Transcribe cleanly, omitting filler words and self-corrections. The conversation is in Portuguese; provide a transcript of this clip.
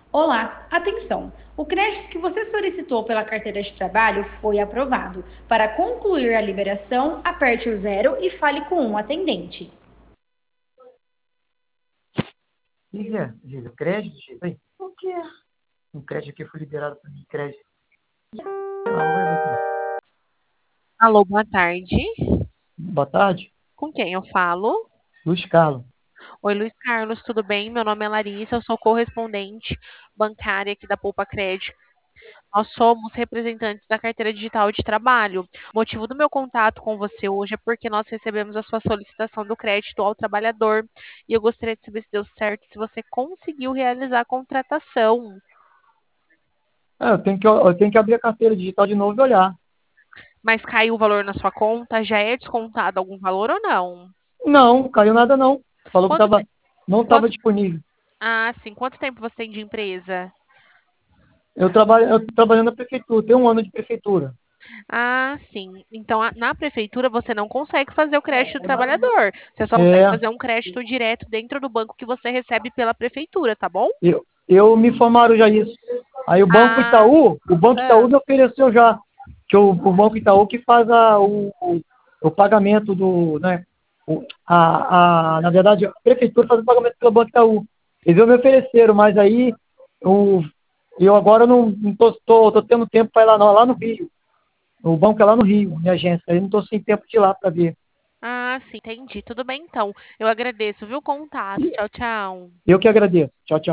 Olá, atenção! O crédito que você solicitou pela carteira de trabalho foi aprovado. Para concluir a liberação, aperte o zero e fale com um atendente. O que é, Gília? Crédito, Gília? Aí. O quê? Um crédito aqui foi liberado para mim, crédito. Pelo amor de Deus. Alô, boa tarde. Boa tarde, Com quem eu falo? Luiz Carlos. Oi, Luiz Carlos, tudo bem? Meu nome é Larissa, eu sou correspondente bancária aqui da Poupa Cred. Nós somos representantes da carteira digital de trabalho. O motivo do meu contato com você hoje é porque nós recebemos a sua solicitação do crédito ao trabalhador e eu gostaria de saber se deu certo, se você conseguiu realizar a contratação. Eu tenho que abrir a carteira digital de novo e olhar. Mas caiu o valor na sua conta? Já é descontado algum valor ou não? Não, caiu nada não. Falou que Quanto, te- não estava quanto, disponível. sim. Quanto tempo você tem de empresa? Eu tô trabalhando na prefeitura, tenho 1 ano de prefeitura. Sim. Então, na prefeitura você não consegue fazer o crédito do trabalhador. Você só consegue É, fazer um crédito direto dentro do banco que você recebe pela prefeitura, tá bom? eu me informaram já isso. Aí Ah, O Banco Itaú ah, me ofereceu já, que o Banco Itaú que faz o pagamento do, né, na verdade, a prefeitura faz o pagamento pelo Banco Itaú. Eles me ofereceram, mas aí o, eu agora não tô tendo tempo para ir lá não, é lá no Rio. O banco é lá no Rio, minha agência. Aí não estou sem tempo de ir lá para ver. sim, entendi. Tudo bem, então. Eu agradeço, viu, o contato. Tchau, tchau. Eu que agradeço. Tchau, tchau.